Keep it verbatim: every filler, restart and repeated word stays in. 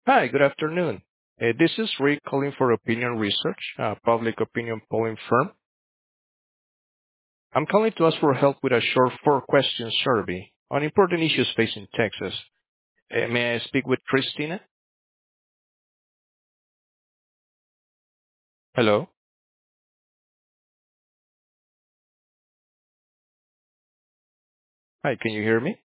Hi, good afternoon. Uh, this is Rick calling for Opinion Research, a public opinion polling firm. I'm calling to ask for help with a short four-question survey on important issues facing Texas. Uh, may I speak with Christina? Hello? Hi, can you hear me?